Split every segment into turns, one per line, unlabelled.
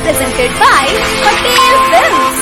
presented by Patel Films.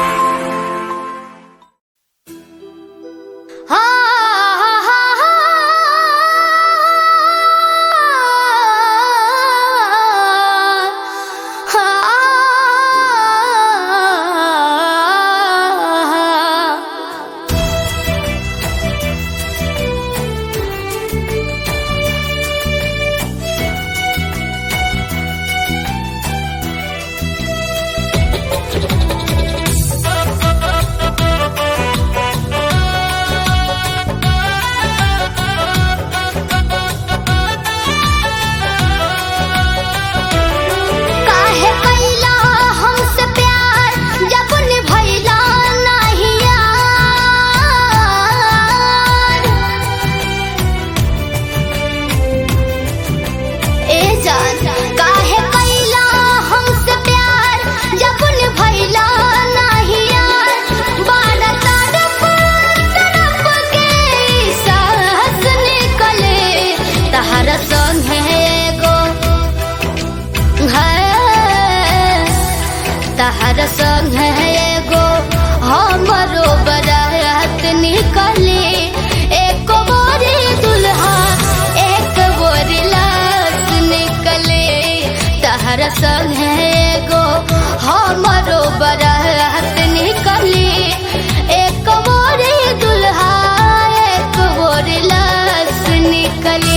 तहरा संग है एगो हमरो बरात निकले, एक बोरी दुल्हा एक बोरी लाश निकले। तहरा संग है एगो हमरो बरात निकले, एक बोरी दुल्हा एक बोरी लाश निकले।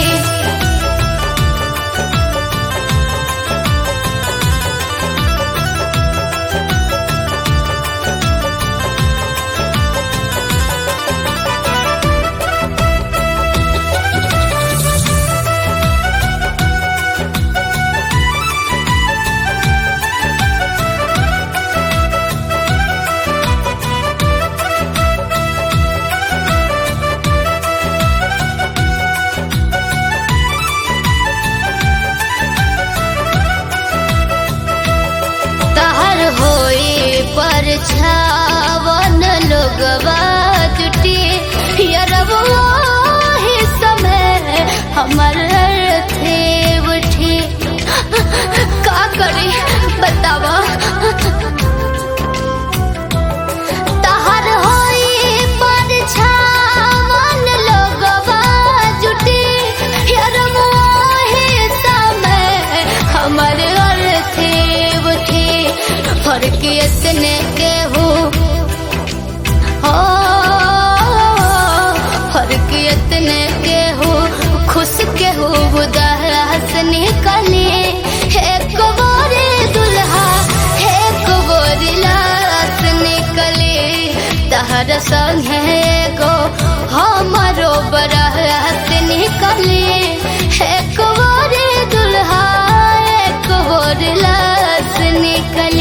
परछावन लोगवा जुटी यरबो ही समय हमर थे उठी। का करी बतावा तहर होई परछावन लोगवा जुटी यरबो ही समय हमर थे उठी। फर्क इतने के हो फर्क इतने के हो खुश के हो उदास निकले, एक बोरी दुल्हा एक बोरी लाश निकले। तहरा संग है एगो हमरो बरात निकले, एक बोरी दुल्हा एक बोरी लाश निकले।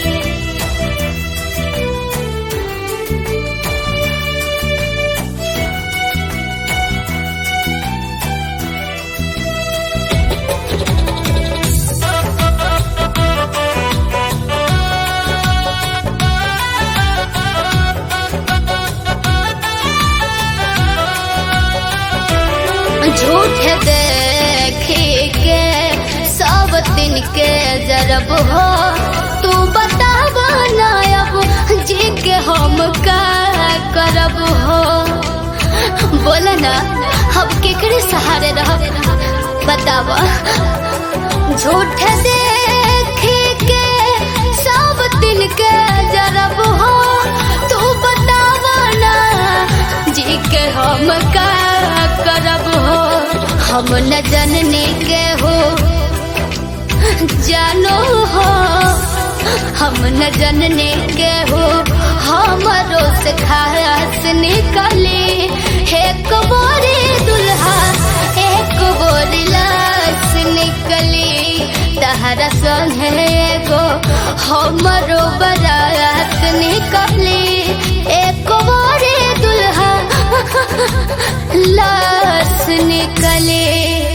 झूठ देखी के सब दिन के जरब हो, तू बताब ना अब जी के हम का करब हो। बोला ना हम केकरे सहारे रहब बताब। झूठ देखी के सब दिन के जरब हो, तू बताब ना जी के हम का करब हो। हम न जनने के हो जानो हो, हम न जनने के हो हमरो से खास निकले, एक बोरी दुल्हा एक बोरी लाश निकले। तहरा संग है एगो हमरो बरात निकले, एक बोरी दुल्हा लाश निकले।